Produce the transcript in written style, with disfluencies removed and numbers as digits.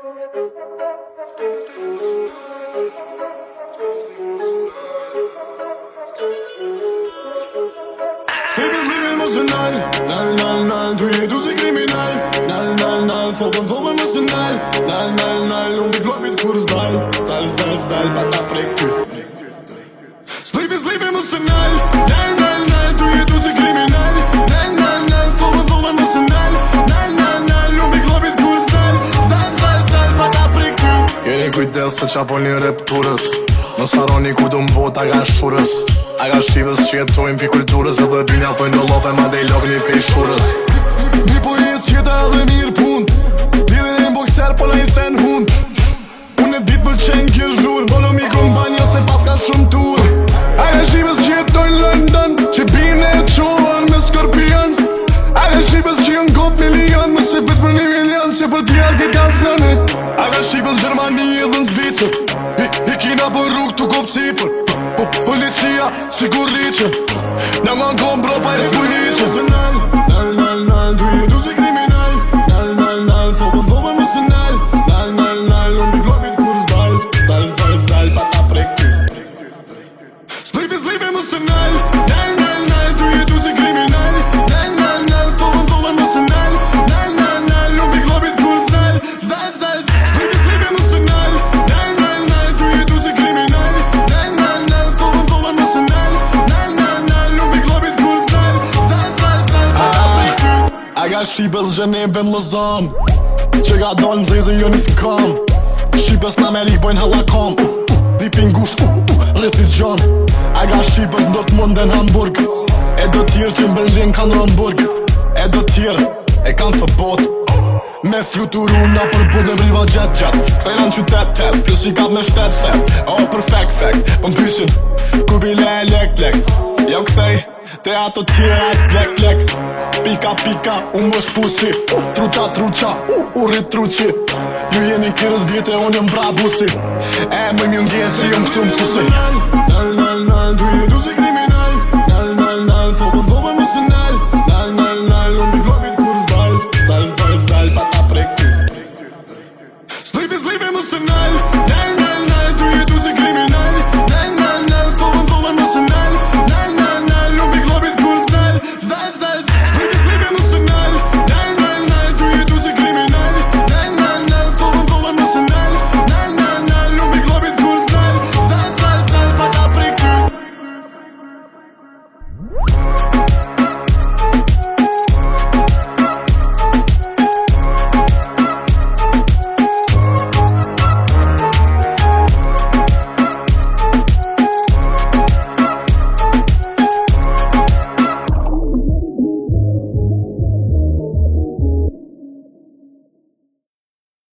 Emotional, nal, nal, nal, du si kriminal, nal, nal, nal, form emotional, nal, nal, nal, unë globit kur zdal, zdal, pa ta prek ty. Sleep emotional, nal, nal, nal, du si kriminal, nal, nal, nal, form emotional, nal, nal, nal, unë globit kur zdal, pa ta prek ty. Keni kujdes se qa polni repturës, në saroni ku du m'vot aga shurës. Aga shqivës që jetojnë pi kulturës edhe binja pojnë do lope ma dhe i logë një pej shurës. Mi po jetë qeta edhe mirë pun, lidin e mbokser po në i sen hun. Unë e ditë për qenë kje zhur, bolo mi kompanjo se pas ka shumë tur. Aga shqivës që jetojnë London, që bine e qohën me skorpion. Aga shqivës që jën kop milion, më se pët për 1 milion, që për tjerë këtë kalsone. Aga shqivës Gjermani edhe në Zvicër, i kina për rrug të kop cipër. Policia, sigurliqe, në nga në kom bro pa e s'bujliqe. Nal, nal, nal, du si kriminal, nal, nal, nal, form emotional, nal, nal, nal, unë bi globit kur zdal, pa ta prek ty. Sleep emotional, nal, nal, nal, du si kriminal, nal, nal, nal, form emotional, nal, nal, nal, unë bi globit kur zdal, sleep emotional, nal, nal, nal, du si kriminal, nal, nal, nal, form emotional, nal, nal, nal, unë bi globit kur zdal, pa ta prek ty. Aga shqipës Gjenebën Lozan, që ga dollë m'zeze jo një s'kam. Shqipës na me rikbojnë halakam, dipin gusht, rrëti gjan. Aga shqipës ndo t'munden Hamburg, e do tjerë që m'Berlin kanë Romburg, e do tjerë e kanë fëbot, me fluturu na për bud me briva gjatë. S'rejna në qytet, plus i kap me shtet, perfect, po m'pyshin, ku bile e lek, jo këthej, te ato tjera lek, pika, unë më shpusi, truqa, rrit truqi, ju jeni kërët vjetë e unë jëm bra busi, e më mjën gjesi, jëm këtu mësusi. Nal, nal, nal, du si kriminal, nal, nal, nal, form emotional, nal, nal, nal, unë bi globit kur zdal, pa ta prek ty. Sleep emotional,